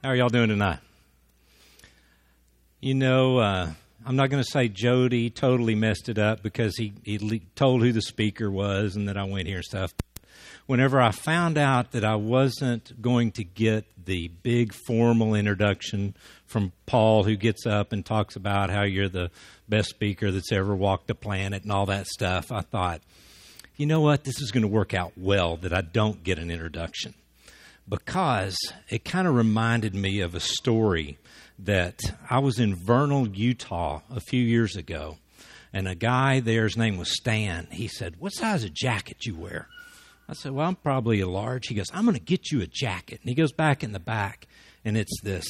How are y'all doing tonight? You know, I'm not going to say Jody totally messed it up because he told who the speaker was and that I went here and stuff. Whenever I found out that I wasn't going to get the big formal introduction from Paul, who gets up and talks about how you're the best speaker that's ever walked the planet and all that stuff, I thought, you know what, this is going to work out well that I don't get an introduction. Because it kind of reminded me of a story that I was in Vernal, Utah a few years ago, and a guy there, his name was Stan. He said, "What size of jacket you wear?" I said, "Well, I'm probably a large." He goes, "I'm going to get you a jacket." And he goes back in the back, and it's this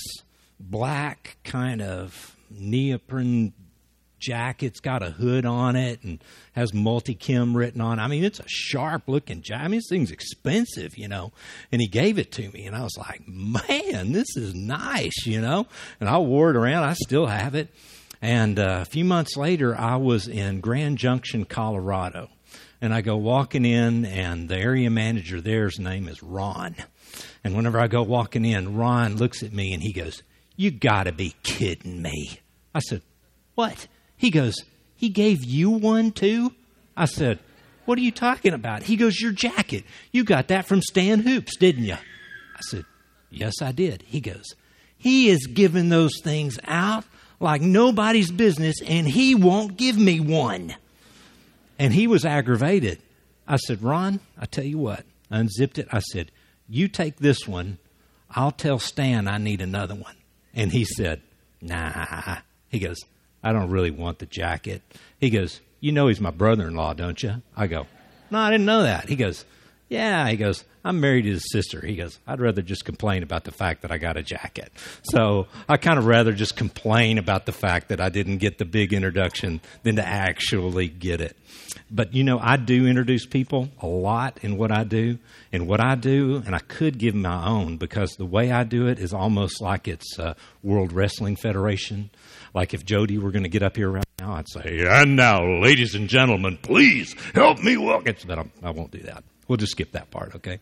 black kind of neoprene jacket. It's got a hood on it and has Multichem written on it. I mean, it's a sharp-looking jacket. I mean, this thing's expensive, you know. And he gave it to me, and I was like, man, this is nice, you know. And I wore it around. I still have it. And a few months later, I was in Grand Junction, Colorado. And I go walking in, and the area manager there's name is Ron. And whenever I go walking in, Ron looks at me, and he goes, "You got to be kidding me." I said, "What?" He goes, "He gave you one too?" I said, "What are you talking about?" He goes, "Your jacket. You got that from Stan Hoops, didn't you?" I said, "Yes, I did." He goes, "He is giving those things out like nobody's business, and he won't give me one." And he was aggravated. I said, "Ron, I tell you what." I unzipped it. I said, "You take this one. I'll tell Stan I need another one." And he said, "Nah." He goes, "I don't really want the jacket." He goes, "You know he's my brother-in-law, don't you?" I go, "No, I didn't know that." He goes, "Yeah." He goes, "I'm married to his sister." He goes, "I'd rather just complain about the fact that I got a jacket." So I kind of rather just complain about the fact that I didn't get the big introduction than to actually get it. But, you know, I do introduce people a lot in what I do. And what I do, and I could give my own, because the way I do it is almost like it's World Wrestling Federation. Like if Jody were going to get up here right now, I'd say, "And now, ladies and gentlemen, please help me welcome." But I won't do that. We'll just skip that part, okay?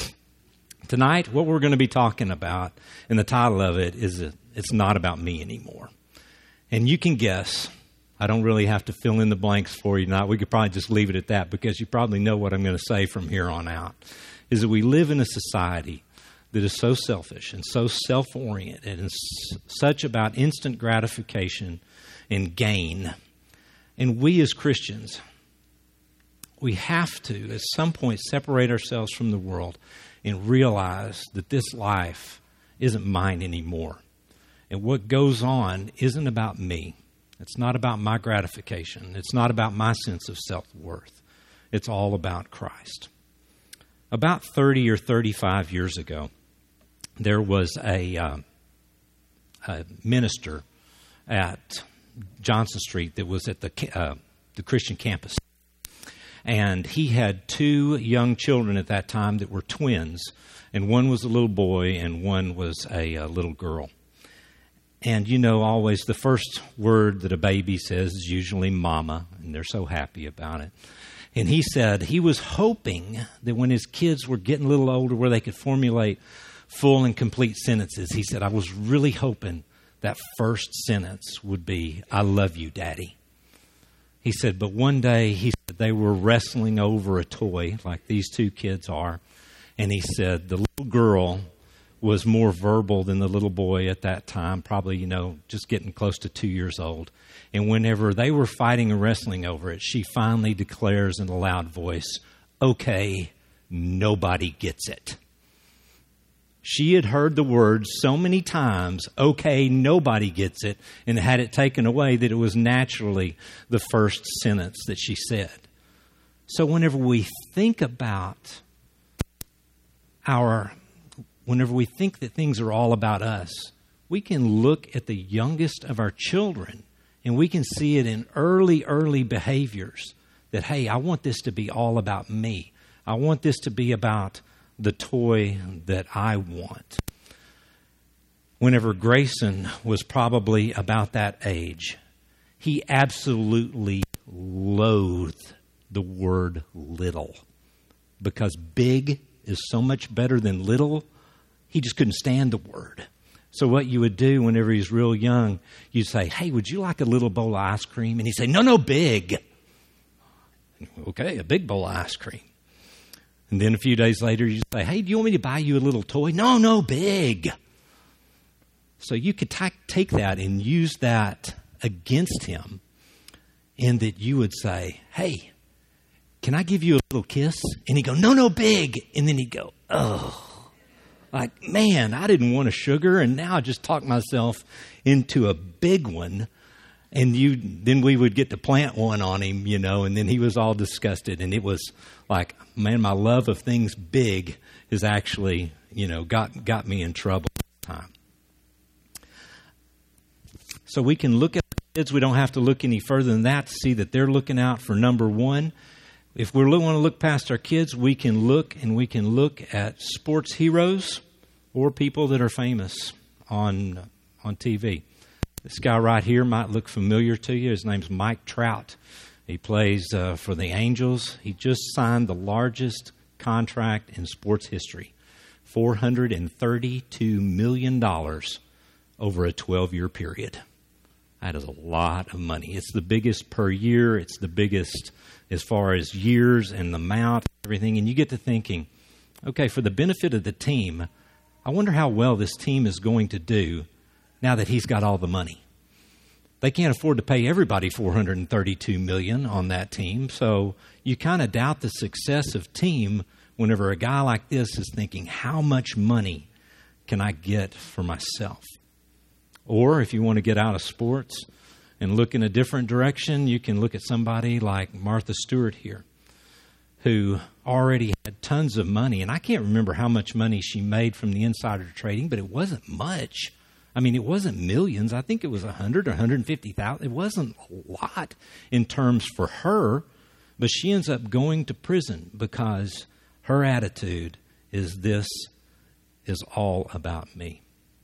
Tonight, what we're going to be talking about, and the title of it is It's Not About Me Anymore. And you can guess. I don't really have to fill in the blanks for you tonight. We could probably just leave it at that because you probably know what I'm going to say from here on out. Is that we live in a society that is so selfish and so self-oriented and such about instant gratification and gain. And we as Christians, we have to at some point separate ourselves from the world and realize that this life isn't mine anymore. And what goes on isn't about me. It's not about my gratification. It's not about my sense of self-worth. It's all about Christ. About 30 or 35 years ago, there was a minister at Johnson Street that was at the Christian campus. And he had two young children at that time that were twins. And one was a little boy and one was a little girl. And, you know, always the first word that a baby says is usually mama, and they're so happy about it. And he said he was hoping that when his kids were getting a little older where they could formulate full and complete sentences, he said, I was really hoping that first sentence would be, "I love you, Daddy." He said, but one day he said they were wrestling over a toy like these two kids are. And he said the little girl was more verbal than the little boy at that time, probably, you know, just getting close to 2 years old. And whenever they were fighting and wrestling over it, she finally declares in a loud voice, "Okay, nobody gets it." She had heard the word so many times, "Okay, nobody gets it," and had it taken away that it was naturally the first sentence that she said. So whenever we think about whenever we think that things are all about us, we can look at the youngest of our children and we can see it in early behaviors that, hey, I want this to be all about me. I want this to be about the toy that I want. Whenever Grayson was probably about that age, he absolutely loathed the word little because big is so much better than little. He just couldn't stand the word. So what you would do whenever he's real young, you'd say, hey, would you like a little bowl of ice cream? And he'd say, no, big. Okay, a big bowl of ice cream. And then a few days later, you'd say, hey, do you want me to buy you a little toy? No, big. So you could take that and use that against him, in that you would say, hey, can I give you a little kiss? And he'd go, no, big. And then he'd go, oh. Like, man, I didn't want a sugar, and now I just talked myself into a big one. And then we would get to plant one on him, and then he was all disgusted. And it was like, man, my love of things big has actually, got me in trouble all the time. So we can look at kids. We don't have to look any further than that to see that they're looking out for number one. If we want to look past our kids, we can look at sports heroes or people that are famous on TV. This guy right here might look familiar to you. His name's Mike Trout. He plays for the Angels. He just signed the largest contract in sports history, $432 million over a 12-year period. That is a lot of money. It's the biggest per year. It's the biggest as far as years and the amount, everything. And you get to thinking, okay, for the benefit of the team, I wonder how well this team is going to do now that he's got all the money. They can't afford to pay everybody $432 million on that team, so you kind of doubt the success of team whenever a guy like this is thinking, how much money can I get for myself? Or if you want to get out of sports and look in a different direction, you can look at somebody like Martha Stewart here, who already had tons of money. And I can't remember how much money she made from the insider trading, but it wasn't much. I mean, it wasn't millions. I think it was 100 or 150,000. It wasn't a lot in terms for her, but she ends up going to prison because her attitude is, this is all about me.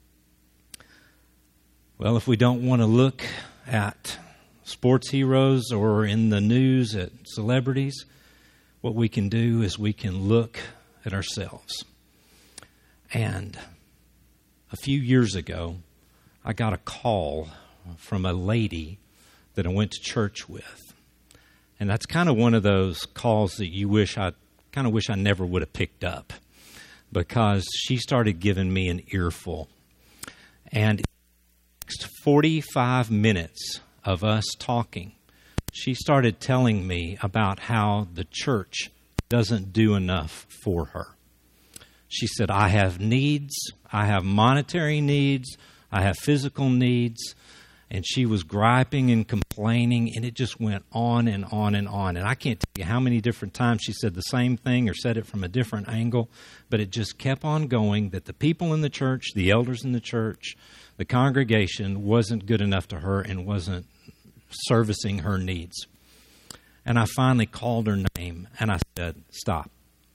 Well, if we don't want to look at sports heroes or in the news at celebrities, what we can do is we can look at ourselves. And a few years ago, I got a call from a lady that I went to church with. And that's kind of one of those calls that you wish I never would have picked up, because she started giving me an earful. And in the next 45 minutes of us talking, she started telling me about how the church doesn't do enough for her. She said, I have needs, I have monetary needs, I have physical needs. And she was griping and complaining, and it just went on and on and on. And I can't tell you how many different times she said the same thing or said it from a different angle, but it just kept on going, that the people in the church, the elders in the church, the congregation wasn't good enough to her and wasn't servicing her needs. And I finally called her name, and I said, stop.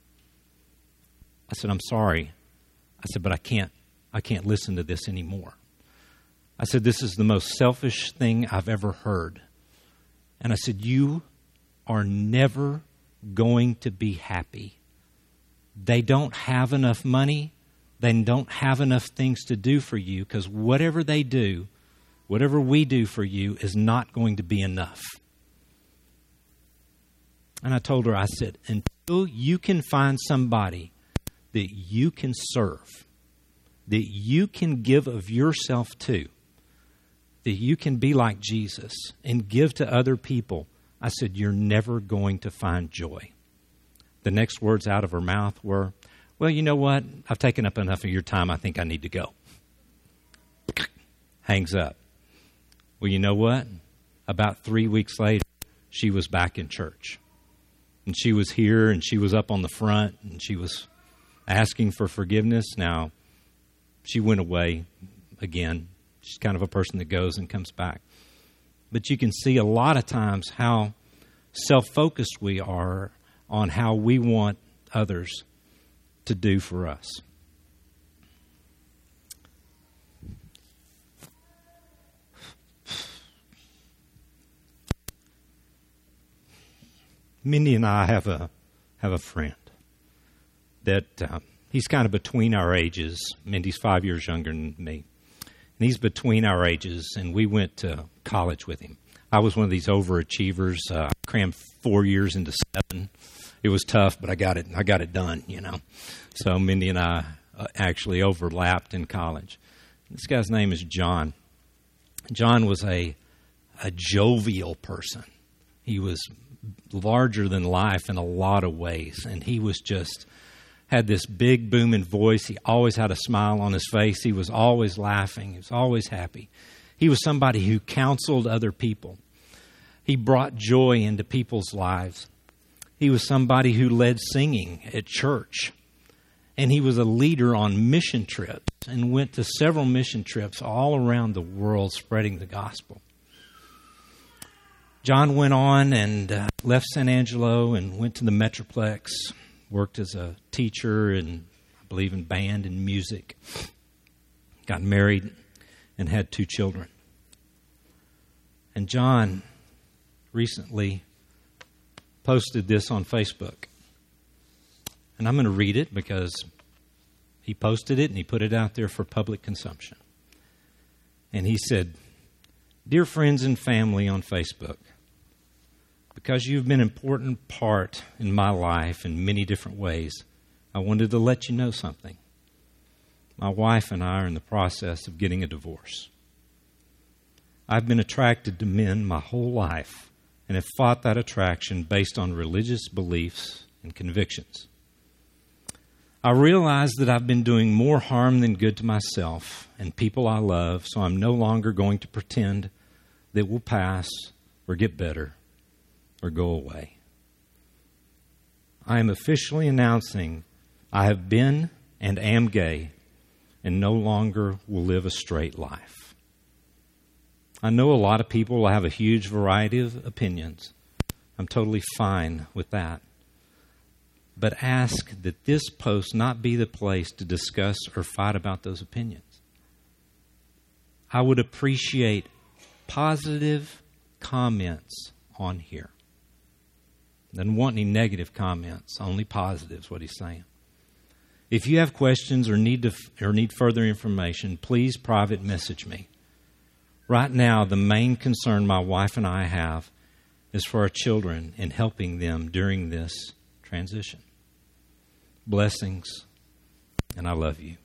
I said, I'm sorry. I said, but I can't listen to this anymore. I said, this is the most selfish thing I've ever heard. And I said, you are never going to be happy. They don't have enough money. They don't have enough things to do for you, because whatever they do, whatever we do for you is not going to be enough. And I told her, I said, until you can find somebody that you can serve, that you can give of yourself to, that you can be like Jesus and give to other people, I said, you're never going to find joy. The next words out of her mouth were, well, you know what? I've taken up enough of your time. I think I need to go. Hangs up. Well, you know what? About 3 weeks later, she was back in church. And she was here, and she was up on the front, and she was asking for forgiveness. Now, she went away again. She's kind of a person that goes and comes back. But you can see a lot of times how self-focused we are on how we want others to do for us. Mindy and I have a friend that he's kind of between our ages. Mindy's 5 years younger than me. And he's between our ages, and we went to college with him. I was one of these overachievers. I crammed 4 years into 7. It was tough, but I got it done, you know. So Mindy and I actually overlapped in college. This guy's name is John. John was a jovial person. He was larger than life in a lot of ways, and he was just had this big booming voice. He always had a smile on his face. He was always laughing. He was always happy. He was somebody who counseled other people. He brought joy into people's lives. He was somebody who led singing at church. And he was a leader on mission trips and went to several mission trips all around the world spreading the gospel. John went on and left San Angelo and went to the Metroplex, worked as a teacher and I believe in band and music, got married and had 2 children. And John recently posted this on Facebook. And I'm going to read it because he posted it and he put it out there for public consumption. And he said, "Dear friends and family on Facebook, because you've been an important part in my life in many different ways, I wanted to let you know something. My wife and I are in the process of getting a divorce. I've been attracted to men my whole life and have fought that attraction based on religious beliefs and convictions. I realize that I've been doing more harm than good to myself and people I love, so I'm no longer going to pretend that it will pass or get better or go away. I am officially announcing I have been and am gay and no longer will live a straight life. I know a lot of people will have a huge variety of opinions. I'm totally fine with that. But ask that this post not be the place to discuss or fight about those opinions. I would appreciate positive comments on here. Doesn't want any negative comments, only positives, what he's saying. If you have questions or need further information, please private message me. Right now, the main concern my wife and I have is for our children and helping them during this transition. Blessings, and I love you."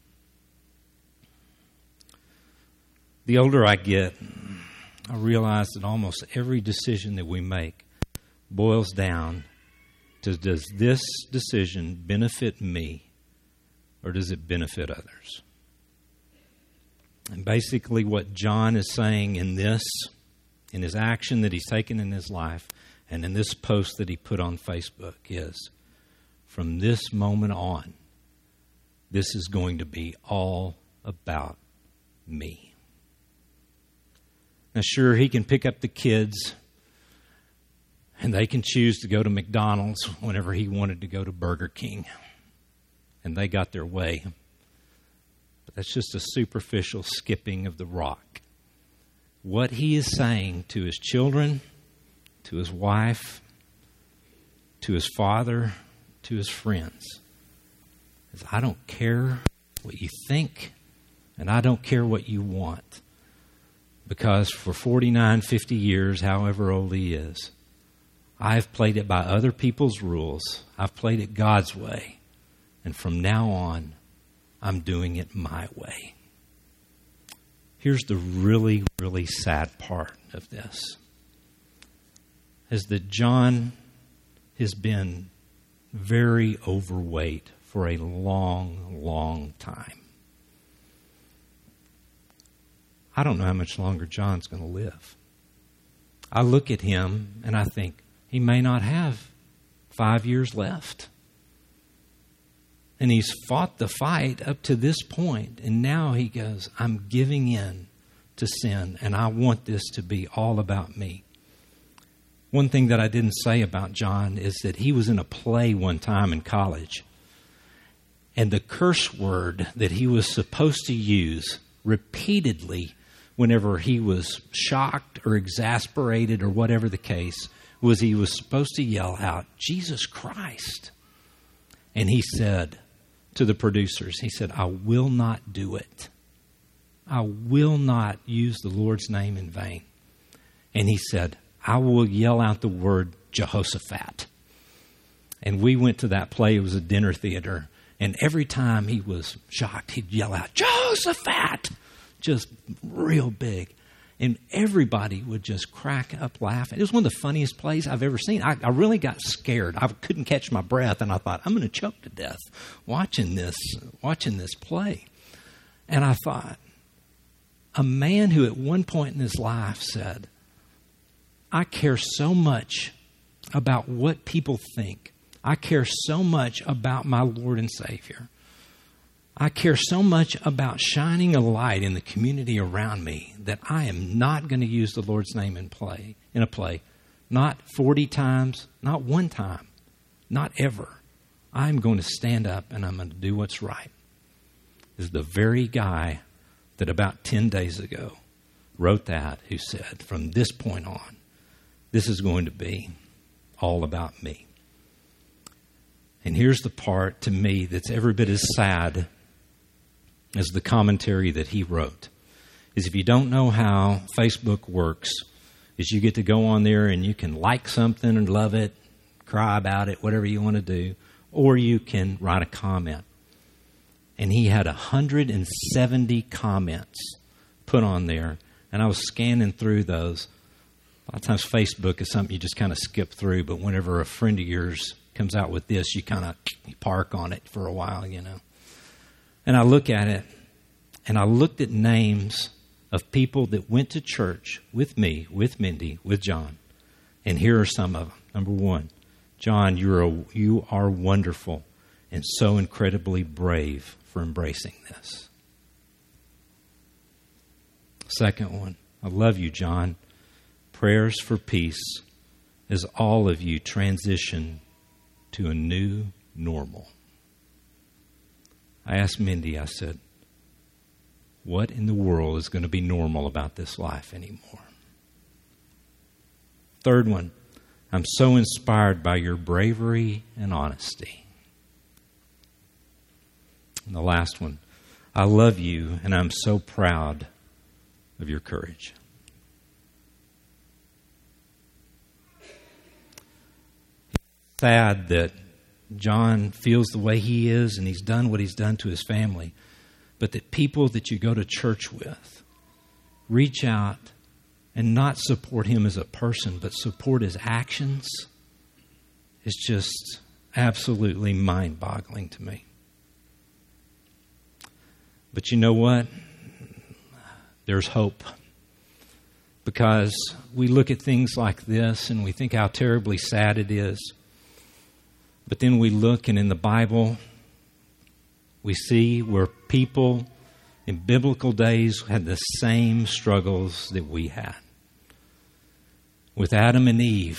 The older I get, I realize that almost every decision that we make boils down to, does this decision benefit me or does it benefit others? And basically what John is saying in this, in his action that he's taken in his life, and in this post that he put on Facebook is, from this moment on, this is going to be all about me. Now, sure, he can pick up the kids and they can choose to go to McDonald's whenever he wanted to go to Burger King. And they got their way. But that's just a superficial skipping of the rock. What he is saying to his children, to his wife, to his father, to his friends is, I don't care what you think and I don't care what you want, because for 49, 50 years, however old he is, I've played it by other people's rules. I've played it God's way, and from now on I'm doing it my way. Here's the really, really sad part of this, is that John has been very overweight for a long, long time. I don't know how much longer John's going to live. I look at him and I think he may not have 5 years left. And he's fought the fight up to this point, and now he goes, I'm giving in to sin, and I want this to be all about me. One thing that I didn't say about John is that he was in a play one time in college, and the curse word that he was supposed to use repeatedly whenever he was shocked or exasperated or whatever the case was, he was supposed to yell out, "Jesus Christ." And he said to the producers, he said, "I will not do it." I will not use the Lord's name in vain. And he said, I will yell out the word Jehoshaphat. And we went to that play. It was a dinner theater. And every time he was shocked, he'd yell out, Jehoshaphat! Just real big. And everybody would just crack up laughing. It was one of the funniest plays I've ever seen. I really got scared. I couldn't catch my breath. And I thought, I'm going to choke to death watching this play. And I thought, a man who at one point in his life said, I care so much about what people think. I care so much about my Lord and Savior. I care so much about shining a light in the community around me that I am not going to use the Lord's name in a play. Not 40 times, not one time, not ever. I'm going to stand up and I'm going to do what's right. This is the very guy that about 10 days ago wrote that, who said, from this point on, this is going to be all about me. And here's the part to me that's every bit as sad as the commentary that he wrote. Is if you don't know how Facebook works, is you get to go on there and you can like something and love it, cry about it, whatever you want to do, or you can write a comment. And he had 170 comments put on there, and I was scanning through those. A lot of times Facebook is something you just kind of skip through, but whenever a friend of yours comes out with this, you kind of park on it for a while, you know. And I look at it, and I looked at names of people that went to church with me, with Mindy, with John. And here are some of them. Number one, John, you are wonderful and so incredibly brave for embracing this. Second one, I love you, John. Prayers for peace as all of you transition to a new normal. I asked Mindy, I said, what in the world is going to be normal about this life anymore? Third one, I'm so inspired by your bravery and honesty. And the last one, I love you and I'm so proud of your courage. It's sad that John feels the way he is and he's done what he's done to his family, but that people that you go to church with reach out and not support him as a person, but support his actions is just absolutely mind-boggling to me. But you know what? There's hope. Because we look at things like this and we think how terribly sad it is. But then we look, and in the Bible, we see where people in biblical days had the same struggles that we had. With Adam and Eve,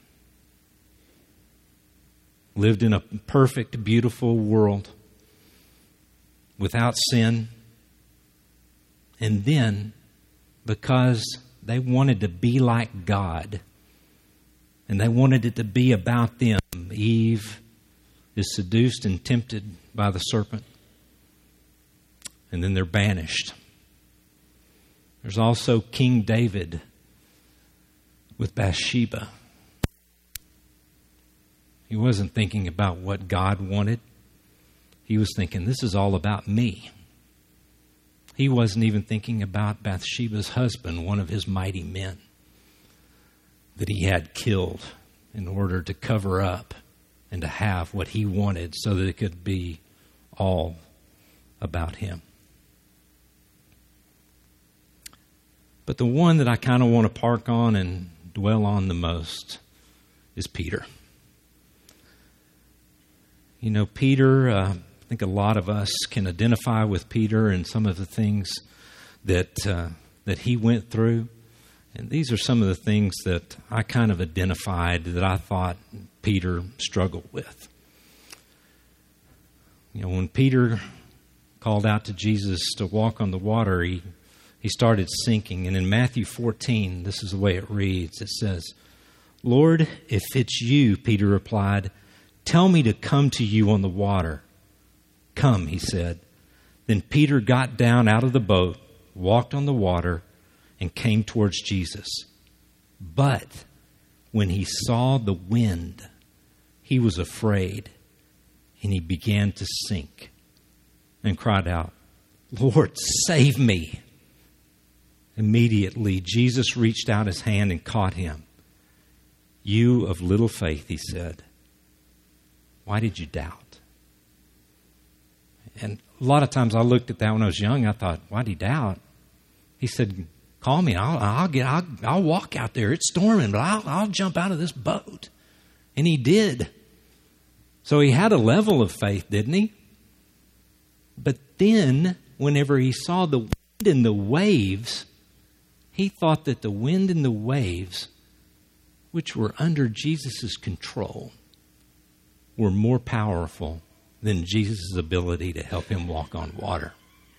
lived in a perfect, beautiful world without sin. And then, because they wanted to be like God, and they wanted it to be about them, Eve is seduced and tempted by the serpent. And then they're banished. There's also King David with Bathsheba. He wasn't thinking about what God wanted. He was thinking, this is all about me. He wasn't even thinking about Bathsheba's husband, one of his mighty men that he had killed in order to cover up and to have what he wanted so that it could be all about him. But the one that I kind of want to park on and dwell on the most is Peter. You know, Peter, I think a lot of us can identify with Peter and some of the things that he went through. And these are some of the things that I kind of identified that I thought Peter struggled with. You know, when Peter called out to Jesus to walk on the water, he started sinking. And in Matthew 14, this is the way it reads. It says, Lord, if it's you, Peter replied, tell me to come to you on the water. Come, he said. Then Peter got down out of the boat walked on the water, and came towards Jesus. But when he saw the wind, he was afraid, and he began to sink and cried out, "Lord, save me." Immediately, Jesus reached out his hand and caught him. "You of little faith," he said, "why did you doubt?" And a lot of times I looked at that when I was young. I thought, why'd he doubt? He said, "Call me. I'll walk out there. It's storming, but I'll jump out of this boat." And he did. So he had a level of faith, didn't he? But then, whenever he saw the wind and the waves, he thought that the wind and the waves, which were under Jesus' control, were more powerful than Jesus' ability to help him walk on water.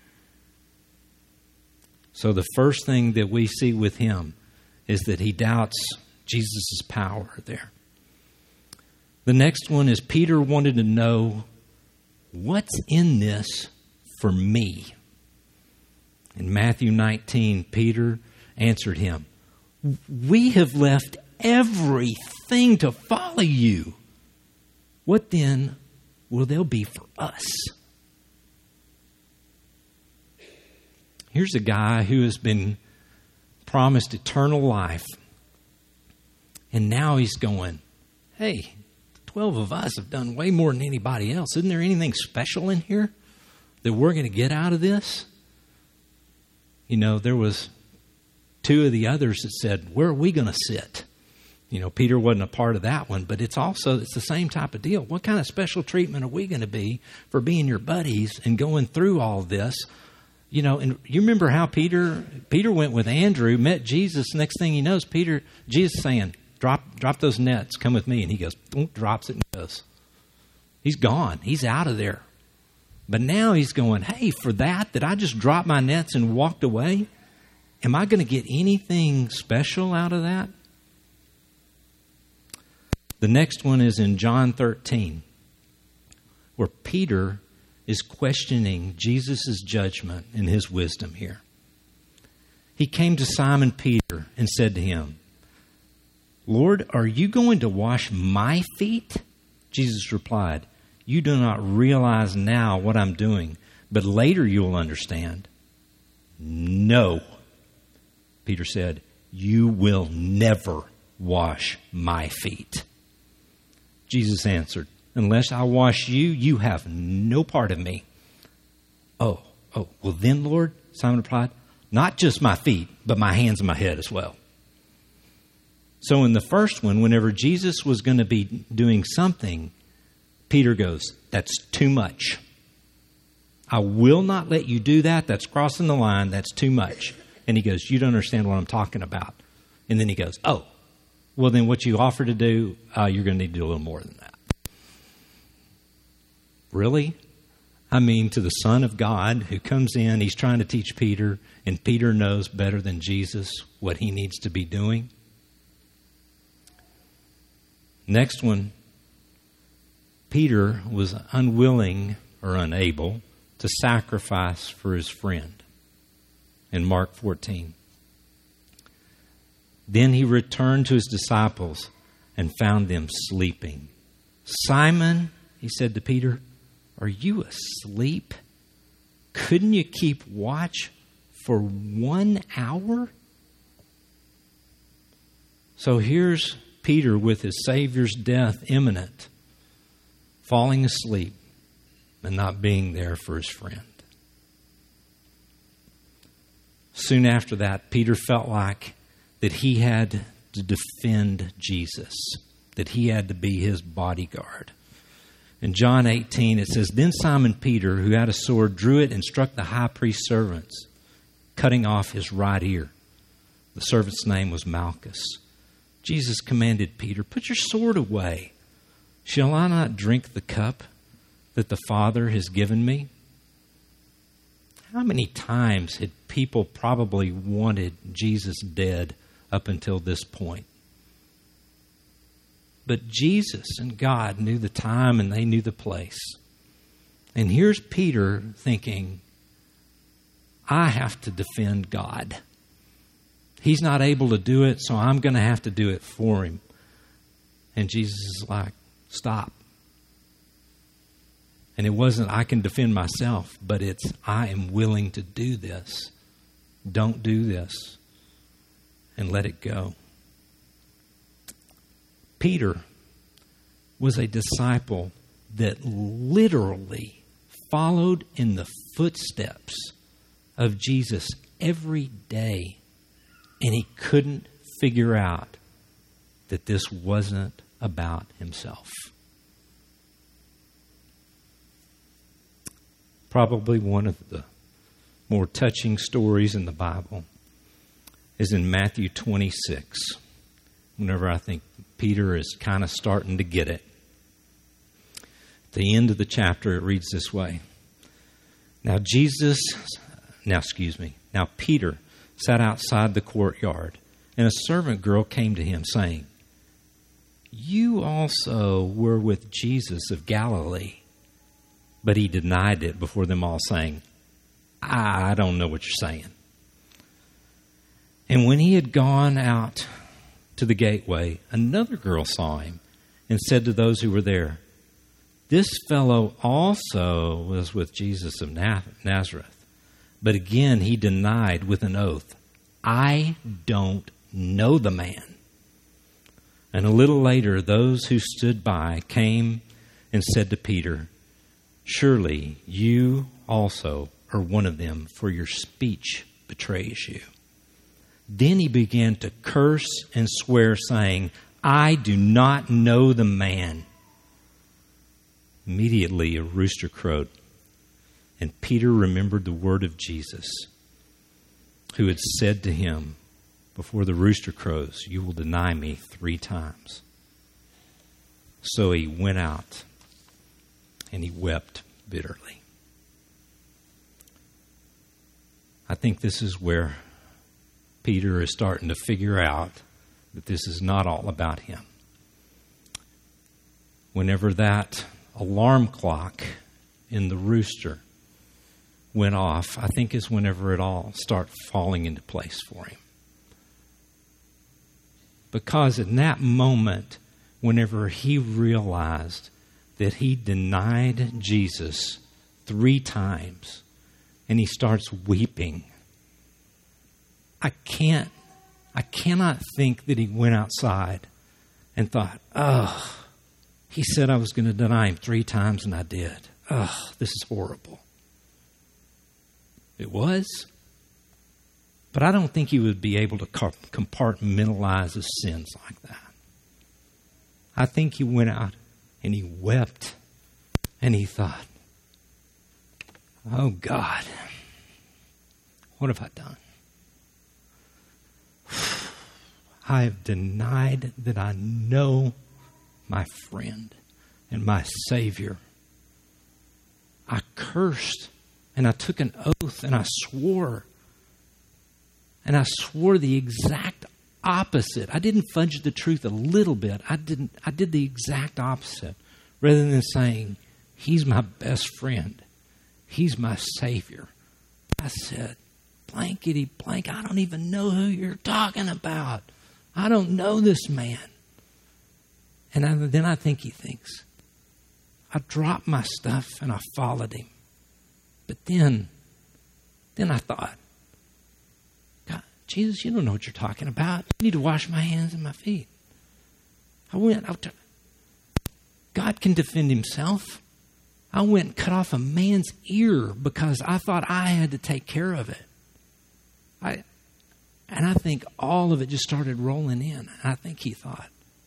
So the first thing that we see with him is that he doubts Jesus' power there. The next one is Peter wanted to know, what's in this for me? In Matthew 19, Peter answered him, "We have left everything to follow you. What then will there be for us?" Here's a guy who has been promised eternal life. And now he's going, hey, 12 of us have done way more than anybody else. Isn't there anything special in here that we're going to get out of this? You know, there was 2 of the others that said, where are we going to sit? You know, Peter wasn't a part of that one, but it's the same type of deal. What kind of special treatment are we going to be for being your buddies and going through all this? You know, and you remember how Peter went with Andrew, met Jesus. Next thing he knows, Jesus saying, drop those nets, come with me. And he goes, drops it and goes. He's gone. He's out of there. But now he's going, hey, for that I just dropped my nets and walked away? Am I going to get anything special out of that? The next one is in John 13, where Peter is questioning Jesus' judgment and his wisdom here. He came to Simon Peter and said to him, "Lord, are you going to wash my feet?" Jesus replied, "You do not realize now what I'm doing, but later you will understand." "No," Peter said, "you will never wash my feet." Jesus answered, "Unless I wash you, you have no part of me." Oh, well then, Lord," Simon replied, "not just my feet, but my hands and my head as well." So in the first one, whenever Jesus was going to be doing something, Peter goes, "That's too much. I will not let you do that. That's crossing the line. That's too much." And he goes, "You don't understand what I'm talking about." And then he goes, "Oh, well then what you offer to do, you're going to need to do a little more than that." Really? I mean, to the Son of God who comes in, he's trying to teach Peter, and Peter knows better than Jesus what he needs to be doing. Next one, Peter was unwilling or unable to sacrifice for his friend in Mark 14. Then he returned to his disciples and found them sleeping. "Simon," he said to Peter, "are you asleep? Couldn't you keep watch for 1 hour?" So here's Peter with his Savior's death imminent, falling asleep and not being there for his friend. Soon after that, Peter felt like that he had to defend Jesus, that he had to be his bodyguard. In John 18, it says, "Then Simon Peter, who had a sword, drew it and struck the high priest's servants, cutting off his right ear. The servant's name was Malchus. Jesus commanded Peter, 'Put your sword away. Shall I not drink the cup that the Father has given me?'" How many times had people probably wanted Jesus dead up until this point? But Jesus and God knew the time and they knew the place. And here's Peter thinking, I have to defend God. He's not able to do it, so I'm going to have to do it for him. And Jesus is like, stop. And it wasn't, I can defend myself, but it's, I am willing to do this. Don't do this. And let it go. Peter was a disciple that literally followed in the footsteps of Jesus every day. And he couldn't figure out that this wasn't about himself. Probably one of the more touching stories in the Bible is in Matthew 26. Whenever I think Peter is kind of starting to get it. At the end of the chapter, it reads this way. Now Peter sat outside the courtyard, and a servant girl came to him, saying, "You also were with Jesus of Galilee." But he denied it before them all, saying, I don't know what you're saying. And when he had gone out to the gateway, another girl saw him and said to those who were there, "This fellow also was with Jesus of Nazareth." But again he denied with an oath, "I don't know the man." And a little later those who stood by came and said to Peter, "Surely you also are one of them, for your speech betrays you." Then he began to curse and swear, saying, "I do not know the man." Immediately a rooster crowed, and Peter remembered the word of Jesus, who had said to him, "Before the rooster crows, you will deny me 3 times." So he went out and he wept bitterly. I think this is where Peter is starting to figure out that this is not all about him. Whenever that alarm clock in the rooster went off, I think is whenever it all started falling into place for him. Because in that moment, whenever he realized that he denied Jesus 3 times, and he starts weeping, I cannot think that he went outside and thought, "Oh, he said I was going to deny him 3 times and I did. Oh, this is horrible." It was. But I don't think he would be able to compartmentalize his sins like that. I think he went out and he wept and he thought, "Oh God, what have I done? I have denied that I know my friend and my Savior. I cursed and I took an oath and I swore. And I swore the exact opposite. I didn't fudge the truth a little bit. I did the exact opposite. Rather than saying, He's my best friend. He's my Savior. I said, blankety blank, I don't even know who you're talking about. I don't know this man." And then I think he thinks, I dropped my stuff and I followed him. But then I thought, God, Jesus, you don't know what you're talking about. You need to wash my hands and my feet. I went out to, God can defend himself. I went and cut off a man's ear because I thought I had to take care of it. And I think all of it just started rolling in. And I think he thought,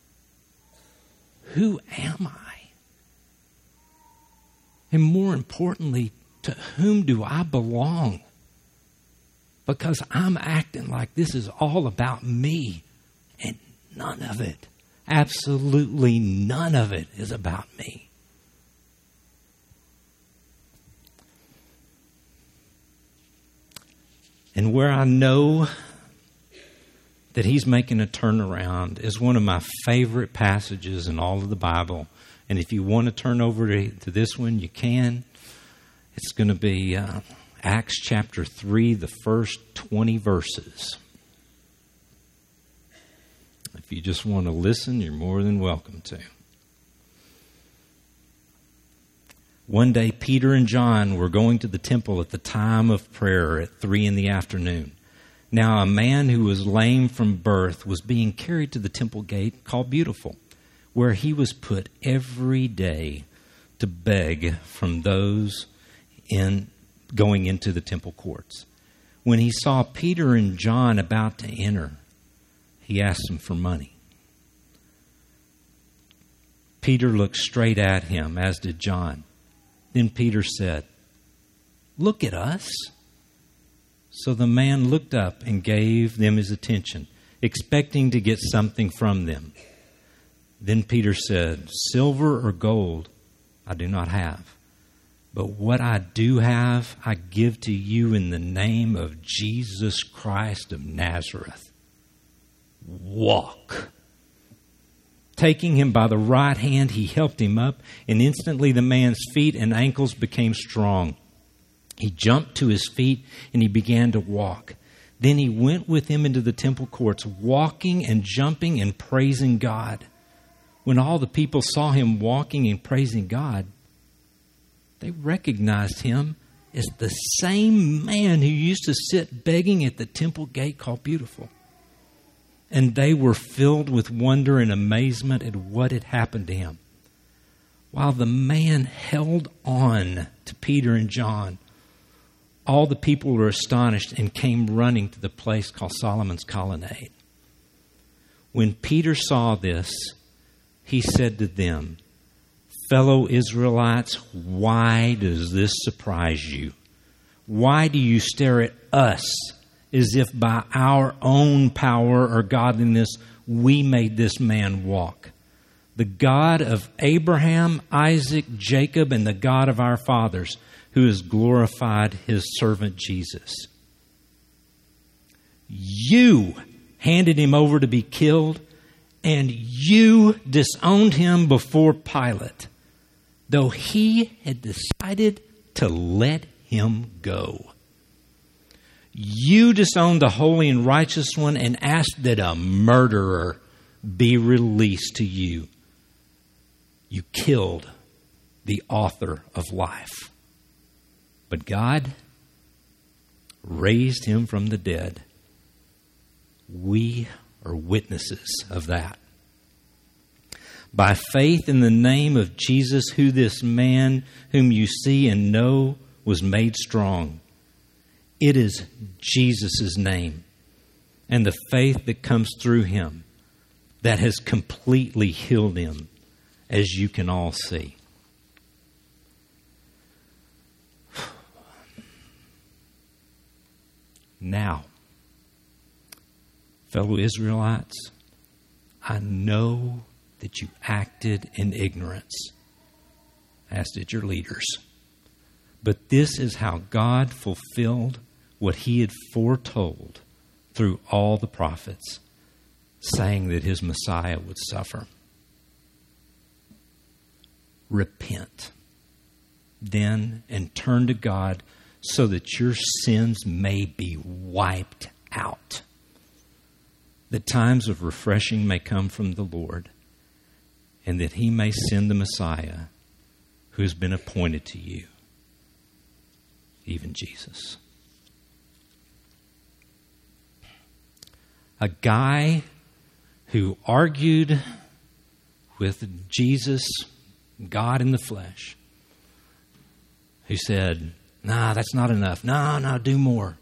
who am I? And more importantly, to whom do I belong? Because I'm acting like this is all about me. And none of it, absolutely none of it is about me. And where I know that he's making a turnaround is one of my favorite passages in all of the Bible. And if you want to turn over to this one, you can. It's going to be Acts chapter 3, the first 20 verses. If you just want to listen, you're more than welcome to. One day, Peter and John were going to the temple at the time of prayer at 3 p.m. Now, a man who was lame from birth was being carried to the temple gate called Beautiful, where he was put every day to beg from those going into the temple courts. When he saw Peter and John about to enter, he asked them for money. Peter looked straight at him, as did John. Then Peter said, "Look at us." So the man looked up and gave them his attention, expecting to get something from them. Then Peter said, "Silver or gold I do not have, but what I do have I give to you in the name of Jesus Christ of Nazareth. Walk." Taking him by the right hand, he helped him up, and instantly the man's feet and ankles became strong. He jumped to his feet, and he began to walk. Then he went with him into the temple courts, walking and jumping and praising God. When all the people saw him walking and praising God, they recognized him as the same man who used to sit begging at the temple gate called Beautiful. And they were filled with wonder and amazement at what had happened to him. While the man held on to Peter and John, all the people were astonished and came running to the place called Solomon's Colonnade. When Peter saw this, he said to them, "Fellow Israelites, why does this surprise you? Why do you stare at us as if by our own power or godliness we made this man walk? The God of Abraham, Isaac, Jacob, and the God of our fathers, who has glorified his servant Jesus. You handed him over to be killed, and you disowned him before Pilate, though he had decided to let him go. You disowned the holy and righteous one and asked that a murderer be released to you. You killed the author of life. But God raised him from the dead. We are witnesses of that. By faith in the name of Jesus, who this man whom you see and know was made strong. It is Jesus' name and the faith that comes through him that has completely healed him, as you can all see. Now, fellow Israelites, I know that you acted in ignorance, as did your leaders. But this is how God fulfilled what he had foretold through all the prophets, saying that his Messiah would suffer. Repent, then, and turn to God so that your sins may be wiped out. The times of refreshing may come from the Lord, and that he may send the Messiah who has been appointed to you, even Jesus. A guy who argued with Jesus, God in the flesh, who said, "Nah, that's not enough. No, do more."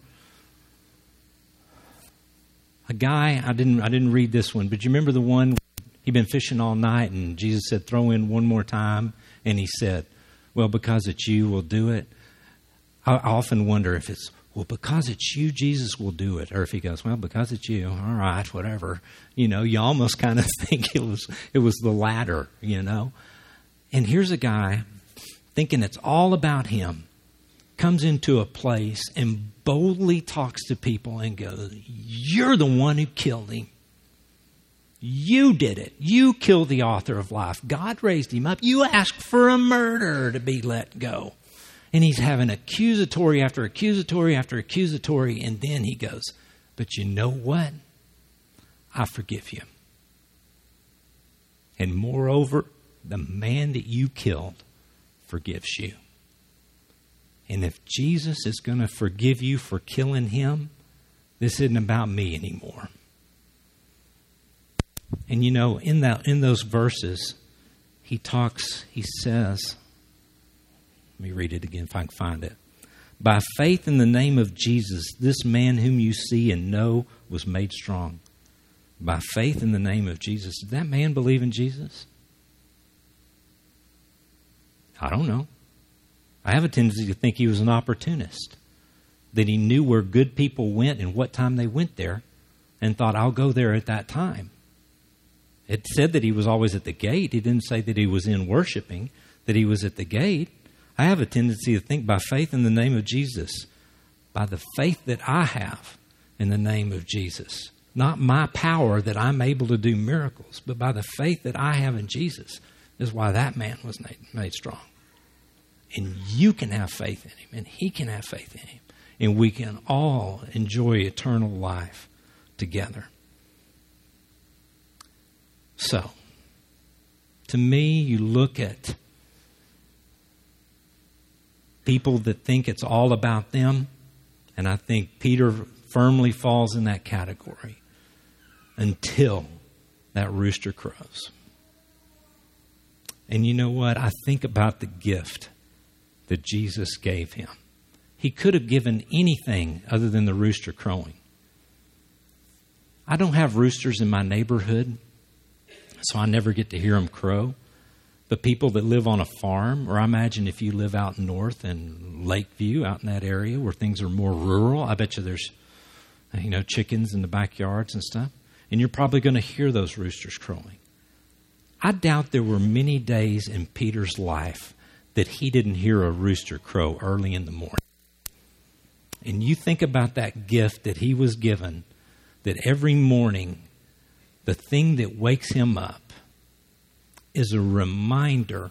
A guy, I didn't read this one, but you remember the one, he'd been fishing all night and Jesus said, "Throw in one more time." And he said, "Well, because it's you, we'll do it." I often wonder if it's, "Well, because it's you, Jesus will do it." Or if he goes, "Well, because it's you, all right, whatever." You almost kind of think it was the latter, And here's a guy thinking it's all about him, comes into a place and boldly talks to people and goes, "You're the one who killed him. You did it. You killed the author of life. God raised him up. You asked for a murderer to be let go. And he's having accusatory after accusatory after accusatory. And then he goes, but you know what? I forgive you. And moreover, the man that you killed forgives you. And if Jesus is going to forgive you for killing him, this isn't about me anymore. And you know, in those verses, he says, let me read it again if I can find it. By faith in the name of Jesus, this man whom you see and know was made strong. By faith in the name of Jesus. Did that man believe in Jesus? I don't know. I have a tendency to think he was an opportunist. That he knew where good people went and what time they went there and thought, I'll go there at that time. It said that he was always at the gate. He didn't say that he was in worshiping, that he was at the gate. I have a tendency to think by faith in the name of Jesus, by the faith that I have in the name of Jesus, not my power that I'm able to do miracles, but by the faith that I have in Jesus is why that man was made strong. And you can have faith in him, and he can have faith in him, and we can all enjoy eternal life together. So, to me, you look at people that think it's all about them, and I think Peter firmly falls in that category until that rooster crows. And you know what? I think about the gift that Jesus gave him. He could have given anything other than the rooster crowing. I don't have roosters in my neighborhood, so I never get to hear them crow. But people that live on a farm, or I imagine if you live out north in Lakeview, out in that area where things are more rural, I bet you there's, chickens in the backyards and stuff. And you're probably going to hear those roosters crowing. I doubt there were many days in Peter's life that he didn't hear a rooster crow early in the morning. And you think about that gift that he was given, that every morning, the thing that wakes him up is a reminder.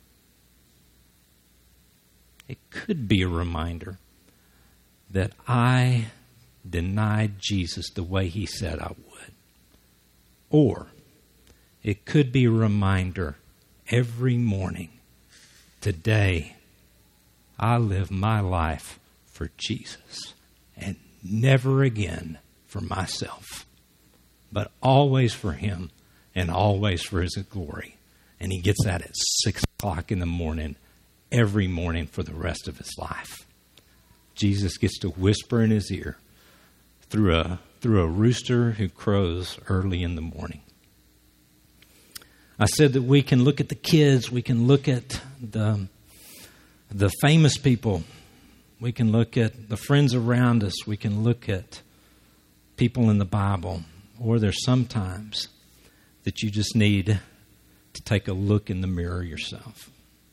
It could be a reminder that I denied Jesus the way he said I would. Or it could be a reminder every morning, today I live my life for Jesus and never again for myself, but always for him and always for his glory. And he gets that at 6 o'clock in the morning, every morning for the rest of his life. Jesus gets to whisper in his ear through a rooster who crows early in the morning. I said that we can look at the kids, we can look at the famous people, we can look at the friends around us, we can look at people in the Bible, or there's sometimes that you just need to take a look in the mirror yourself.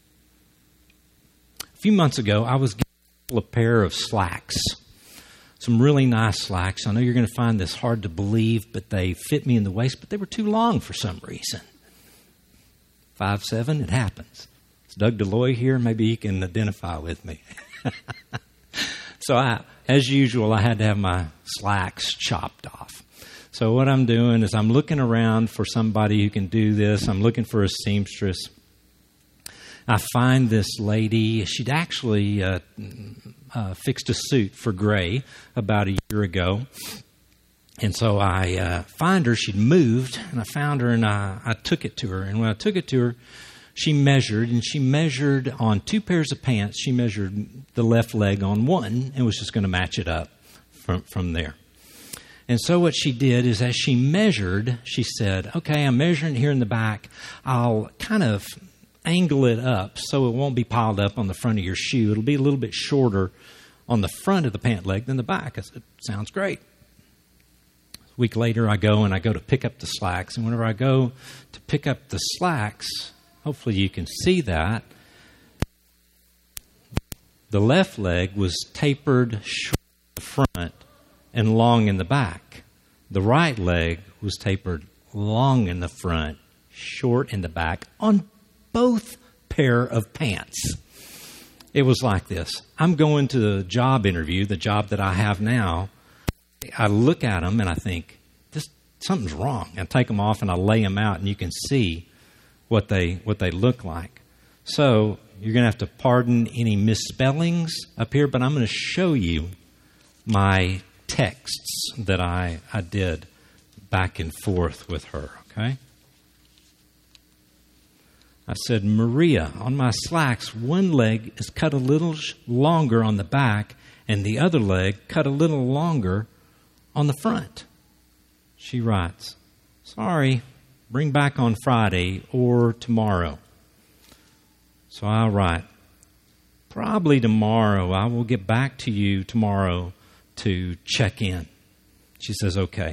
A few months ago, I was given a pair of slacks, some really nice slacks. I know you're going to find this hard to believe, but they fit me in the waist, but they were too long for some reason. 5'7", it happens. It's Doug Deloy here. Maybe he can identify with me. So as usual, I had to have my slacks chopped off. So what I'm doing is I'm looking around for somebody who can do this. I'm looking for a seamstress. I find this lady. She'd actually fixed a suit for Gray about a year ago. And so I find her. She'd moved, and I found her, and I took it to her. And when I took it to her, she measured on 2 pairs of pants. She measured the left leg on one and was just going to match it up from there. And so what she did is as she measured, she said, okay, I'm measuring here in the back. I'll kind of angle it up so it won't be piled up on the front of your shoe. It'll be a little bit shorter on the front of the pant leg than the back. I said, sounds great. A week later, I go to pick up the slacks. And whenever I go to pick up the slacks, hopefully you can see that, the left leg was tapered short in the front and long in the back. The right leg was tapered long in the front, short in the back on both pair of pants. It was like this. I'm going to the job interview, the job that I have now. I look at them and I think, something's wrong. I take them off and I lay them out, and you can see what they look like. So you're going to have to pardon any misspellings up here, but I'm going to show you my texts that I did back and forth with her, okay? I said, Maria, on my slacks, one leg is cut a little longer on the back and the other leg cut a little longer on the front. She writes, sorry, bring back on Friday or tomorrow. So I write, probably tomorrow. I will get back to you tomorrow to check in. She says, okay.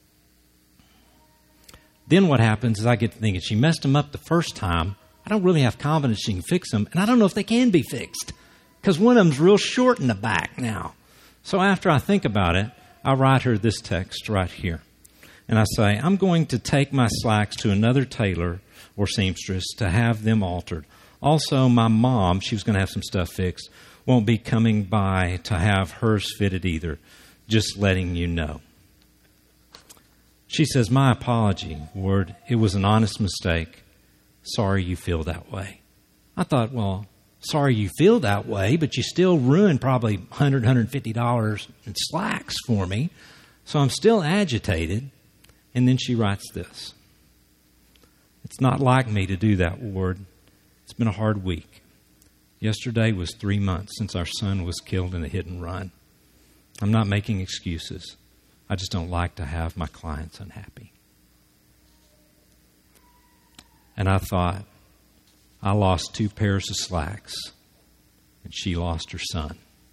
Then what happens is I get to thinking, she messed them up the first time. I don't really have confidence she can fix them, and I don't know if they can be fixed because one of them's real short in the back now. So after I think about it, I write her this text right here. And I say, I'm going to take my slacks to another tailor or seamstress to have them altered. Also, my mom, she was going to have some stuff fixed, won't be coming by to have hers fitted either. Just letting you know. She says, my apology, Ward. It was an honest mistake. Sorry you feel that way. I thought, well, sorry you feel that way, but you still ruined probably $100, $150 in slacks for me. So I'm still agitated. And then she writes this. It's not like me to do that, Ward. It's been a hard week. Yesterday was 3 months since our son was killed in a hit and run. I'm not making excuses. I just don't like to have my clients unhappy. And I thought, I lost 2 pairs of slacks, and she lost her son.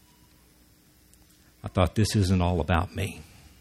I thought, this isn't all about me.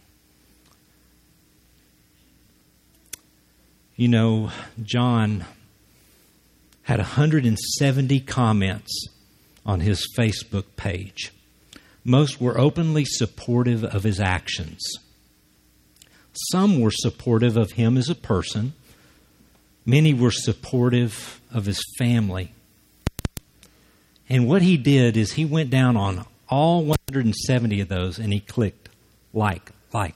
You know, John had 170 comments on his Facebook page. Most were openly supportive of his actions. Some were supportive of him as a person. Many were supportive of his family. And what he did is he went down on all 170 of those and he clicked like.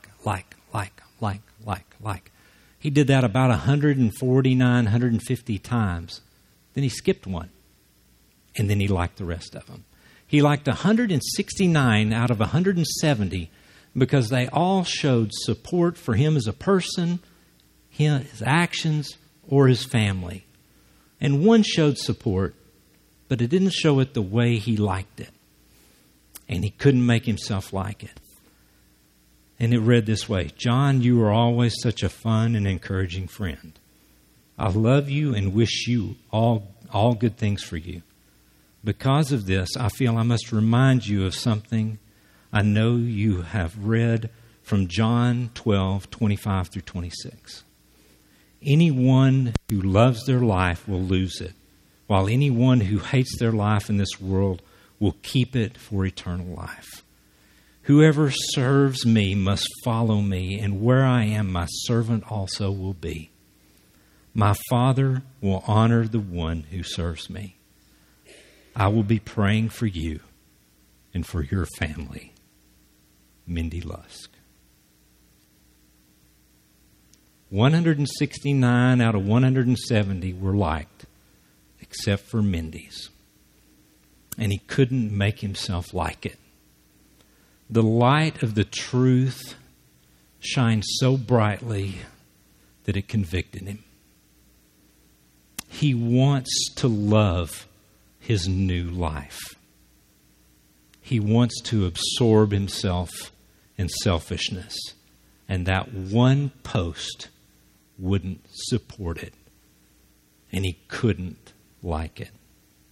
He did that about 149, 150 times. Then he skipped one. And then he liked the rest of them. He liked 169 out of 170 because they all showed support for him as a person, his actions, or his family. And one showed support, but it didn't show it the way he liked it. And he couldn't make himself like it. And it read this way, John, you are always such a fun and encouraging friend. I love you and wish you all good things for you. Because of this, I feel I must remind you of something I know you have read from John 12:25 through 26. Anyone who loves their life will lose it, while anyone who hates their life in this world will keep it for eternal life. Whoever serves me must follow me, and where I am, my servant also will be. My Father will honor the one who serves me. I will be praying for you and for your family. Mindy Lusk. 169 out of 170 were liked, except for Mindy's. And he couldn't make himself like it. The light of the truth shined so brightly that it convicted him. He wants to love his new life. He wants to absorb himself in selfishness. And that one post wouldn't support it. And he couldn't like it.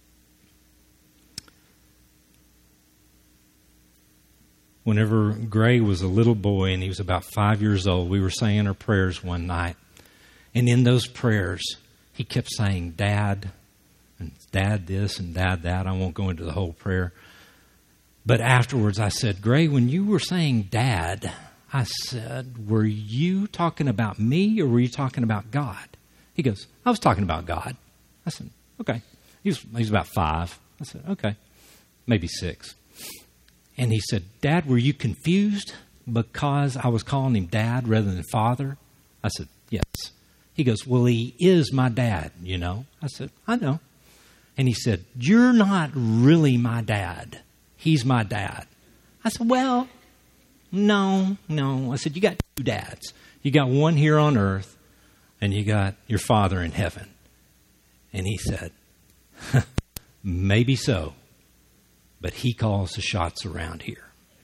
Whenever Gray was a little boy and he was about 5 years old, we were saying our prayers one night. And in those prayers, he kept saying, Dad, and Dad this and Dad that. I won't go into the whole prayer. But afterwards I said, Gray, when you were saying Dad, I said, were you talking about me or were you talking about God? He goes, I was talking about God. I said, okay. He was about 5. I said, okay. maybe 6. And he said, Dad, were you confused because I was calling him Dad rather than Father? I said, yes. He goes, well, he is my dad, you know. I said, I know. And he said, you're not really my dad. He's my dad. I said, well, no. I said, you got 2 dads. You got one here on earth, and you got your Father in heaven. And he said, maybe so, but he calls the shots around here.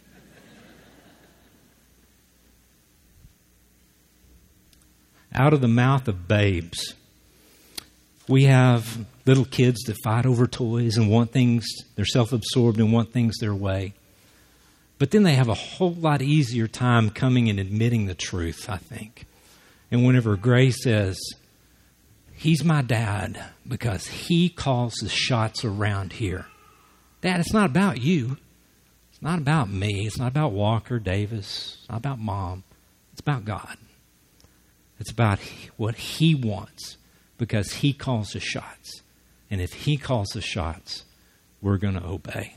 Out of the mouth of babes, we have little kids that fight over toys and want things, they're self-absorbed and want things their way. But then they have a whole lot easier time coming and admitting the truth, I think. And whenever Gray says, he's my dad because he calls the shots around here. Dad, it's not about you. It's not about me. It's not about Walker, Davis. It's not about Mom. It's about God. It's about what he wants because he calls the shots. And if he calls the shots, we're going to obey.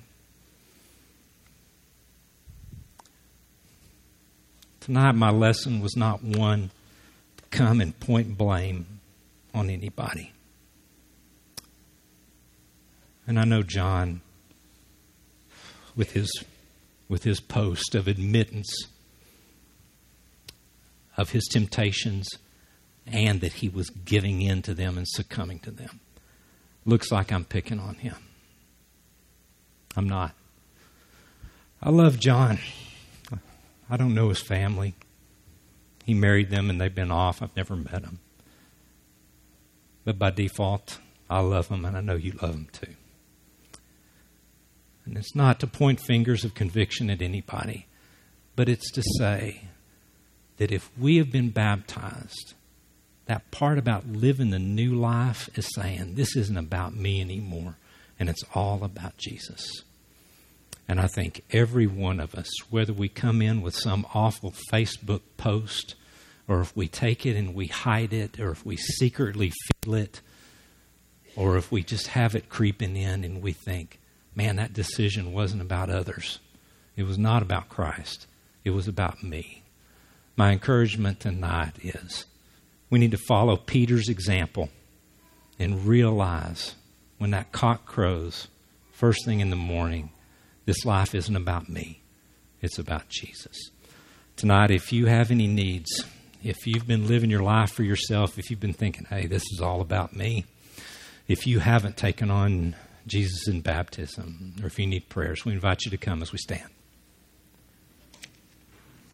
Tonight, my lesson was not one to come and point blame on anybody. And I know John, with his post of admittance of his temptations and that he was giving in to them and succumbing to them. Looks like I'm picking on him. I'm not. I love John. I don't know his family. He married them and they've been off. I've never met them. But by default, I love them and I know you love them too. And it's not to point fingers of conviction at anybody, but it's to say that if we have been baptized, that part about living the new life is saying, this isn't about me anymore, and it's all about Jesus. And I think every one of us, whether we come in with some awful Facebook post, or if we take it and we hide it, or if we secretly feel it, or if we just have it creeping in and we think, man, that decision wasn't about others. It was not about Christ. It was about me. My encouragement tonight is we need to follow Peter's example and realize when that cock crows first thing in the morning, this life isn't about me. It's about Jesus. Tonight, if you have any needs, if you've been living your life for yourself, if you've been thinking, hey, this is all about me, if you haven't taken on Jesus in baptism, or if you need prayers, we invite you to come as we stand.